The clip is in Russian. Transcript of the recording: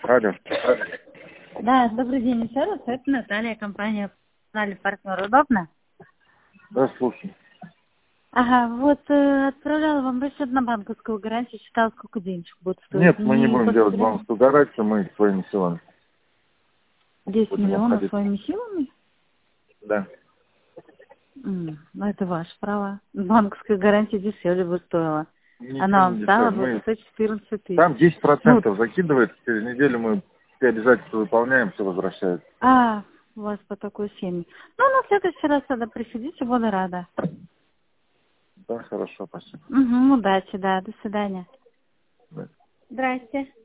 Алло. Да, добрый день еще раз. Это Наталья, компания «Канале партнер». Удобно? Да, слушай. Ага, вот отправляла вам расчет на банковскую гарантию, считала, сколько денежек будет стоить. Нет, мы не будем делать банковскую гарантию, мы своими силами 10 будем миллионов обходить. своими силами? Да. Ну, это ваше право. Банковская гарантия дешевле бы стоила. Ничего Она вам не стала дешевле. бы 114 Там тысяч. 10% закидывается, через неделю мы все обязательства выполняем, все возвращается. У вас по такой схеме. Ну, на следующий раз тогда приходите, буду рада. Да, хорошо, спасибо. Удачи, да, до свидания. Да. Здрасте.